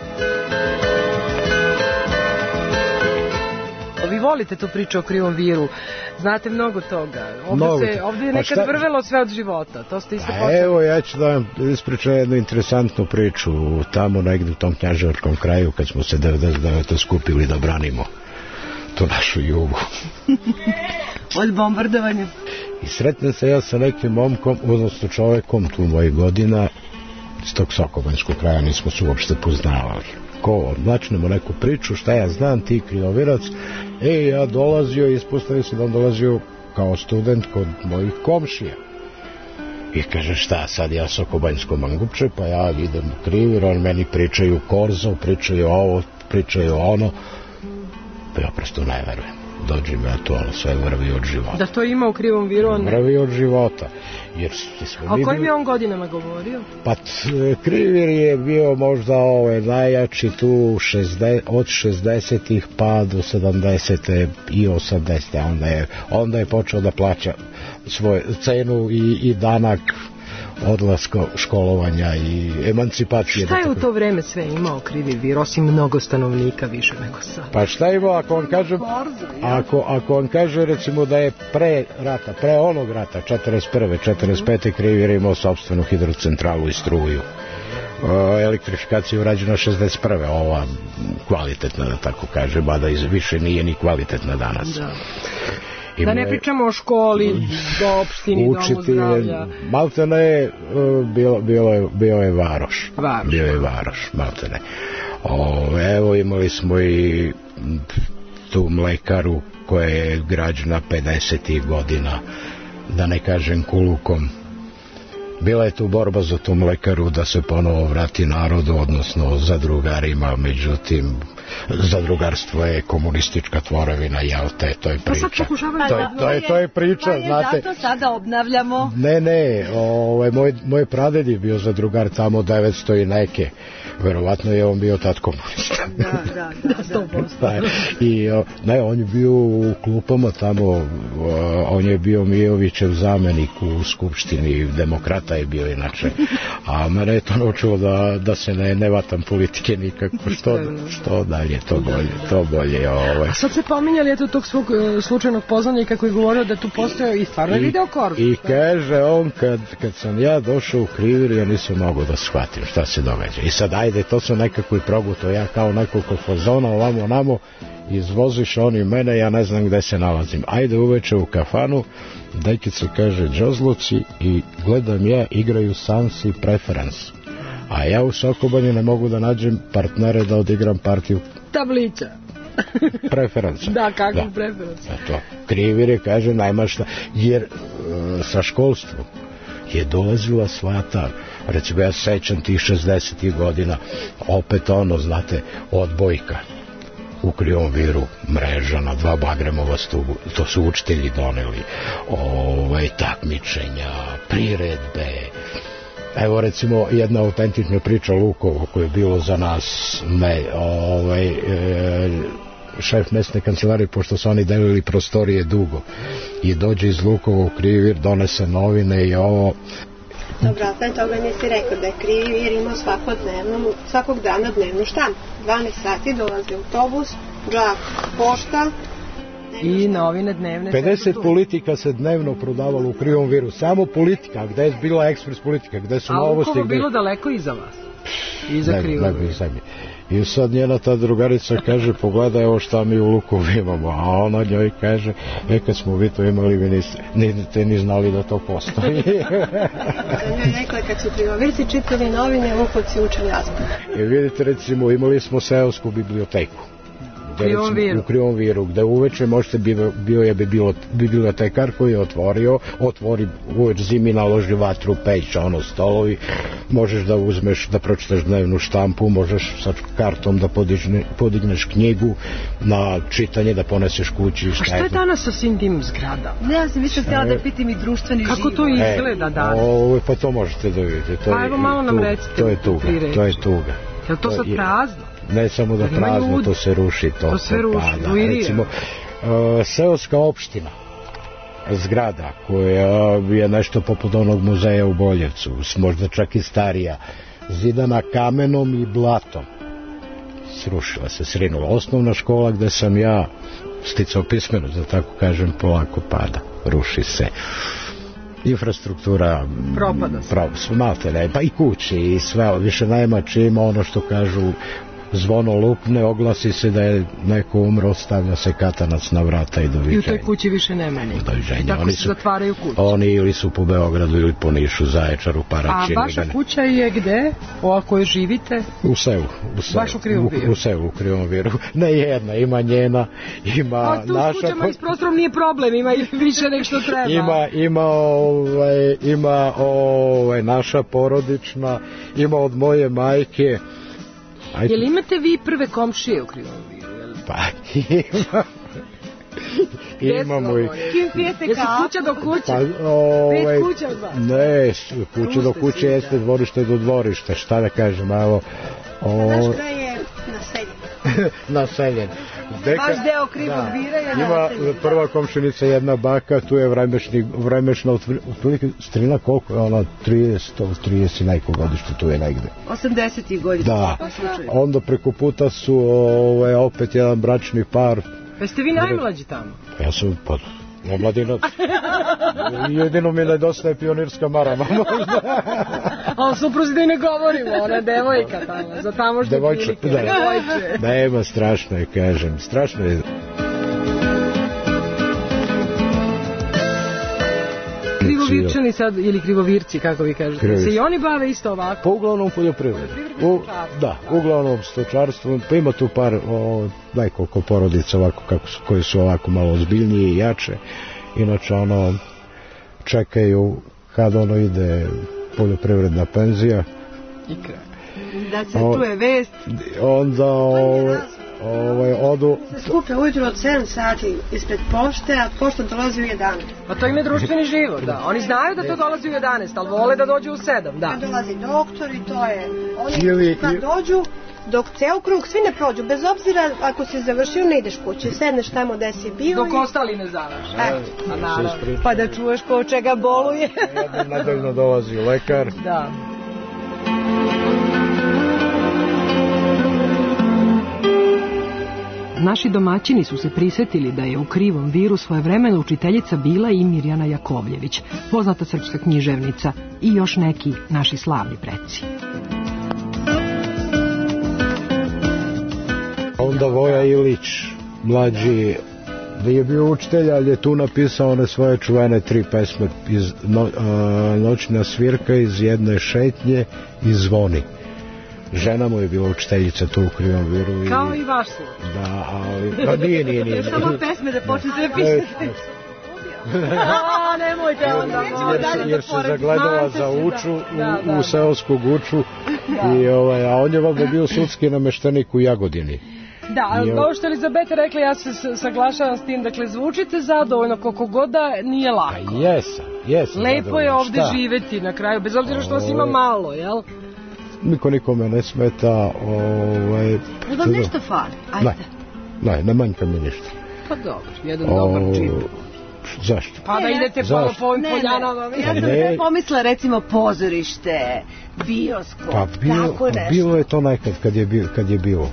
Vi volite tu priču o Krivom Viru, znate mnogo toga. Ovdje, mnogo se, ovdje je nekad pa vrvelo sve od života, to ste isto počeli. Evo, ja ću da vam ispričam jednu interesantnu priču. Tamo negdje u tom knjaževačkom kraju, kad smo se devedeset devete skupili da branimo tu našu jugu. Od bombardovanja. I sretnem se ja sa nekim momkom, odnosno čovekom tu mojih godina, iz tog Sokobanjskog kraja, nismo se uopšte poznavali. Ko, načnemo neku priču, šta ja znam, ti Krivovirac, e, ja dolazio, ispostavio se da on dolazio kao student kod mojih komšija. I kaže, šta, sad ja Sokobanjsko mangupče, pa ja idem u Krivir, on meni pričaju korzo, pričaju ovo, pričaju ono, pa ja prosto ne verujem. Dođi me, a to ono sve vrvi od života. Da to ima u Krivom Viru, on... Vrvi od života. Jer a o kojim je on godinama govorio? Pa Krivir je bio možda ovaj, najjači tu šezde, od šezdesetih pa do sedamdesete i osamdesete. Onda je, onda je počeo da plaća svoju cenu i, i danak odlaska školovanja i emancipacije. Šta je u to vreme sve imao Krivi Vir, osim mnogo stanovnika više nego sad? Pa šta je imao, ako vam kažem, ako, ako vam kaže recimo da je pre rata, pre onog rata, četrdeset prve četrdeset pete Krivi Vir imao sopstvenu hidrocentralu i struju. Elektrifikacija je urađena šezdeset prve ova kvalitetna, da tako kaže, mada više nije ni kvalitetna danas. Da. Ima, da ne pričamo o školi, do opštini, domu zdravlja. Maltene je bilo, bilo, je, bio je varoš. Varoš. Bio je varoš, maltene. O, evo imali smo i tu mlekaru koja je građena pedesetih godina, da ne kažem kulukom. Bila je tu borba za tu mlekaru da se ponovo vrati narodu, odnosno zadrugarima, međutim zadrugarstvo je komunistička tvorevina, jel te, to je priča. To je, to je, to je priča, pa je, znate. Zato sada obnavljamo. Ne, ne, ovaj, moj, moj praded je bio zadrugar tamo devetsto i neke. Verovatno je on bio tad komunista. Da, da, da, sto posto. I ne, on je bio u klupama tamo, on je bio Mijovićev zamenik u skupštini, demokrata je bio inače, a mene je to naučilo da, da se ne, ne vatam politike nikako, što, što dalje, to bolje, to bolje. Ovaj. A sad se pominjali eto tog svog uh, slučajnog poznanika koji je govorio da tu postoje i stvarno video korp. I kaže on, kad, kad sam ja došao u Krivir, ja nisam mogao da shvatim šta se događa. I sad, ajde, to sam nekako i progutao, ja kao nekoliko fazona ovamo namo, izvoziš oni mene, ja ne znam gde se nalazim. Ajde uveče u kafanu, dajkica kaže džozluci i gledam ja igraju Sansi Preference. A ja u Sokobanji ne mogu da nađem partnere da odigram partiju tablića. Preferenca. Da, kakvom da. Preferenca. Eto, Krivir je, kaže, najma šta, jer e, sa školstvom je dolazila sva ta, recimo ja sećam tih šezdesetih godina, opet ono, znate, odbojka u Krionviru, mreža na dva bagremova stubu, to su učitelji doneli, ovaj, takmičenja, priredbe. Evo recimo jedna autentična priča Lukovo koje je bilo za nas, ne, ovaj, e, šef mesne kancelarije, pošto su oni delili prostorije dugo, i dođe iz Lukova u Krivir, donese novine i ovo. Dobro, a pre toga nisi rekao da je Krivir imao svakodnevno, svakog dana dnevnu štampu. dvanaest sati dolazi autobus, džak, pošta, i novine dnevne. pedeset politika se dnevno prodavalo u Krionviru, samo politika, gde je bila ekspres politika, gde su novosti. A Lukovo bilo daleko iza vas? Iza Krionvira. I sad njena ta drugarica kaže, pogledaj ovo šta mi u Lukovu imamo, a ona njoj kaže, e kad smo vi to imali, vi niste, niste ni znali da to postoji. Njoj rekla, kad su Kriovirci čitali novine, Lukovci učili azbuku. I vidite, recimo, imali smo seosku biblioteku. Krionviru. U Krionviru, gde uveče možete, bio, bio je bibliotekar koji je otvorio, otvori uveč zimi, naloži vatru, peć, ono, stolovi, možeš da uzmeš, da pročitaš dnevnu štampu, možeš sa kartom da podigne, podigneš knjigu na čitanje, da poneseš kući. A što je danas sa svim tim zgradama? Ne, ja sam više htjela da pitam i društveni život. Kako to izgleda danas? O, pa to možete da vidite. To pa evo malo nam recite. To je tuga, to je tuga. Je li to sad prazno? Ne samo da prazno, to se ruši, to, to se ruši, pada. Recimo, uh, seoska opština, zgrada koja je nešto poput onog muzeja u Boljevcu, možda čak i starija, zidana kamenom i blatom, srušila se, srinula. Osnovna škola gde sam ja sticao pismenost, da tako kažem, polako pada, ruši se. Infrastruktura propada se. Pro, malte ne, pa i kući i sve, više nema čima, ono što kažu zvono lupne, oglasi se da je neko umro, stavlja se katanac na vrata i doviđenja. I u toj kući više nema ništa. I tako oni se su, zatvaraju kući. Oni ili su po Beogradu ili po Nišu, Zaječaru, Paraćinu. A vaša kuća je gde? O kojoj živite? U selu. U selu. Baš u Krionviru? U, u selu, u Krionviru. Ne jedna, ima njena, ima a tu naša... A tu s kućama i s prostorom nije problem, ima više nek što treba. Ima, ima, ovaj, ima ovaj, naša porodična, ima od moje majke. Ajde. Jel imate vi prve komšije u Krionviru? Pa ima. Imamo i... Kim pijete kafu? Jesu kuća do kuće? Pa, ovaj, Pet kuća od vas? Ne, kuća do kuće jeste dvorište do dvorište, šta da kažem, evo... O... Znaš kraj je naseljen? Naseljen. Deka, baš deo Krionvira je ima naseljen. Prva komšinica jedna baka, tu je vremešni, vremešna otprilike strina, koliko je ona, trideset, trideset i neko godište, tu je negde. osamdesetih godina. Da, onda preko puta su ovaj, opet jedan bračni par. Pa ste vi najmlađi tamo? Ja sam pod... omladinac. Jedino mi nedostaje pionirska marama, možda. A supruzi da i ne govorimo, ona je devojka tamo, za tamošnje prilike. Da. Devojče. Nema, strašno je, kažem, strašno je. Krivovir Krivovirčani sad, ili krivovirci, kako vi kažete, Krivovirci. se i oni bave isto ovako? Pa uglavnom poljoprivredom. U, da, uglavnom stočarstvom, pa ima tu par, o, nekoliko porodica ovako, kako su, koji su ovako malo ozbiljniji i jače. Inače, ono, čekaju kad ono ide poljoprivredna penzija. I kraj. Da se tu je vest. Onda, ovaj, ovaj, odu... Se skupe ujutro od sedam sati ispred pošte, a pošta dolazi u jedanaest. Pa to im je društveni život, da. Oni znaju da to dolazi u jedanaest, ali vole da dođu u sedam, da. Kad dolazi doktor i to je... Oni Ili, kad dođu, dok ceo krug svi ne prođu, bez obzira ako si završio, ne ideš kući, sedneš tamo gde si bio. Dok i... ostali ne završe. E, a naravno. Pa da čuješ ko od čega boluje. Jednom nedeljno dolazi lekar. Da. Naši domaćini su se prisetili da je u Krivom Viru svojevremeno učiteljica bila i Mirjana Jakovljević, poznata srpska književnica, i još neki naši slavni preci. Onda Voja Ilić, mlađi, da je bio učitelj, ali je tu napisao one svoje čuvene tri pesme iz no, a, Noćna svirka, iz Jedne šetnje i Zvoni. Žena mu je bila učiteljica tu u Krivom Viru. Kao i vaš sluh. Da, ali... Pa nije, nije, nije. Samo pesme da počne sve pisati. A, nemojte onda. Jer, jer se zagledala za Uču, u, u seosku Guču, i, ovaj, a on je valjda bio sudski nameštenik u Jagodini. Da, ali kao što Elizabeta rekla, ja se saglašavam s tim, dakle, zvučite zadovoljno, koliko god da nije lako. Pa jesam, jesam. Lepo je ovde živeti na kraju, bez obzira što vas ima malo, jel? Niko nikome ne smeta. Ovaj, ne vam nešto fali, ajde. Ne, ne, ne manjka mi ništa. Pa dobro, jedan dobar čip. Zašto? Pa da idete malo po ovim poljanama. Ja sam sve pomisla, recimo, pozorište, bioskop, pa bilo, tako nešto. Pa bilo je to nekad kad je, bil, kad je bilo.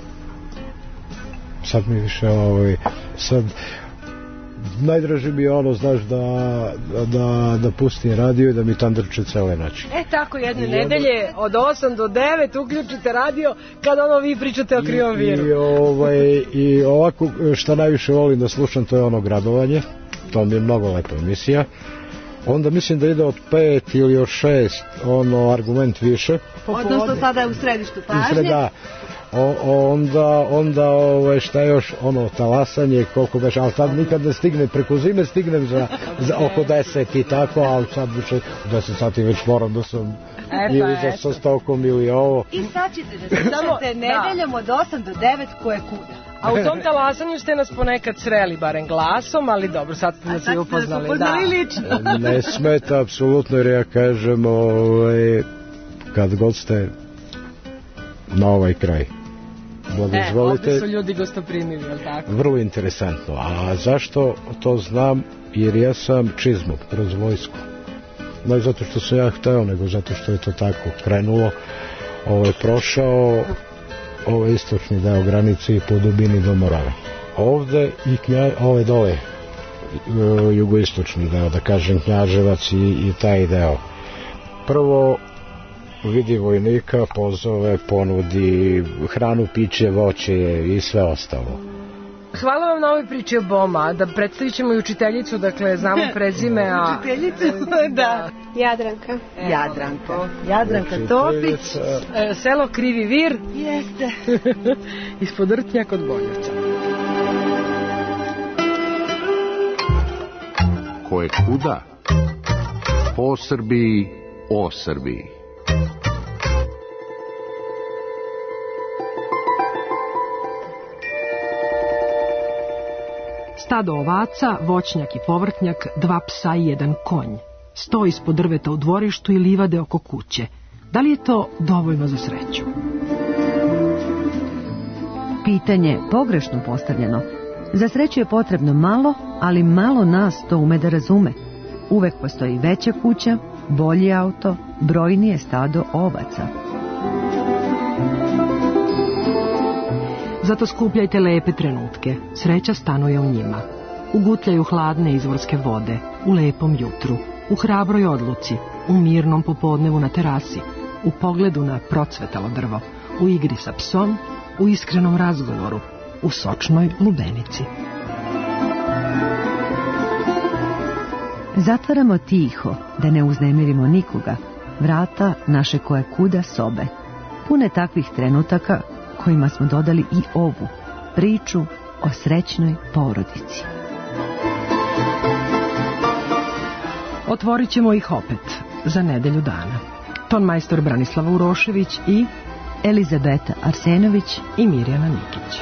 Sad mi više, ovaj, sad, najdraže mi je ono, znaš, da, da, da pustim radio i da mi tandrče cele noći. E, tako jedne nedelje, od osam do devet, uključite radio, kada ono vi pričate o Krivom Viru. I, ovaj, i ovako, šta najviše volim da slušam, to je ono Gradovanje. To mi je mnogo lepa emisija. Onda mislim da ide od pet ili od šest, ono, Argument više. Odnosno sada je u središtu pažnje. Da. O, onda, onda ovaj, šta još, ono, talasanje, koliko već, ali sad nikad ne stigne, preko zime stignem za, za oko deset i tako, ali sad više deset sati već moram da sam e, ili za sastavkom ili ovo. I sad ćete da slušate nedeljom od osam do devet koje kuda. A u tom talasanju ste nas ponekad sreli, barem glasom, ali dobro, sad ste nas i upoznali. upoznali lično. Ne smeta, apsolutno, jer ja kažem, ovaj, kad god ste na ovaj kraj. E, ovdje su ljudi gostoprimivi, je li tako? Vrlo interesantno. A zašto to znam? Jer ja sam čizmom kroz vojsku. Ne zato što sam ja hteo, nego zato što je to tako krenulo. Ovo je prošao ovaj istočni deo granice i po dubini do Morave. Ovde i knja, ove dole, jugoistočni deo, da kažem, Knjaževac i, i taj deo. Prvo vidi vojnika, pozove, ponudi hranu, piće, voće i sve ostalo. Hvala vam na ovoj priči o Boma, da predstavit ćemo i učiteljicu, dakle, znamo prezime, a... Učiteljicu, da. Jadranka. E, Jadranka. Jadranka Topić. E, selo Krivi Vir. Jeste. Ispod Rtnja kod Boljevca. Ko je kuda? Po Srbiji, o Srbiji. Stado ovaca, voćnjak i povrtnjak, dva psa i jedan konj. Sto ispod drveta u dvorištu i livade oko kuće. Da li je to dovoljno za sreću? Pitanje pogrešno postavljeno. Za sreću je potrebno malo, ali malo nas to ume da razume. Uvek postoji veća kuća, bolji auto, brojnije stado ovaca. Zato skupljajte lepe trenutke, sreća stanuje u njima. Ugutljaju hladne izvorske vode, u lepom jutru, u hrabroj odluci, u mirnom popodnevu na terasi, u pogledu na procvetalo drvo, u igri sa psom, u iskrenom razgovoru, u sočnoj lubenici. Zatvaramo tiho, da ne uznemirimo nikoga, vrata naše koje kuda sobe, pune takvih trenutaka kojima smo dodali i ovu priču o srećnoj porodici. Otvorit ćemo ih opet za nedelju dana. Tonmajstor Branislava Urošević i Elizabeta Arsenović i Mirjana Nikić.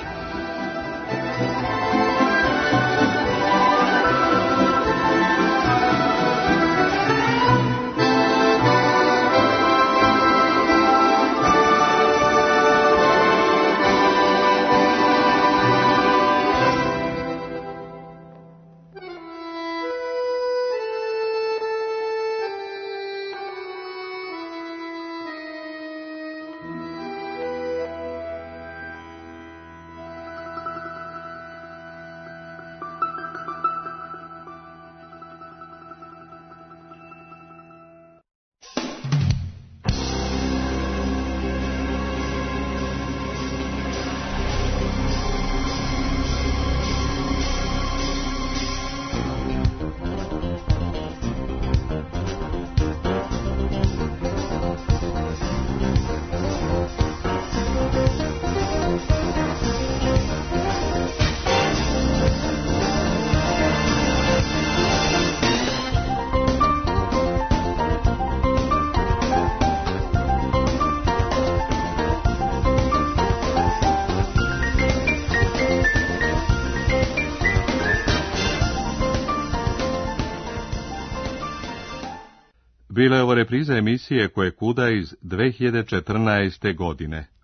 Bila je ovo repriza emisije Koje kuda iz dve hiljade četrnaeste. godine.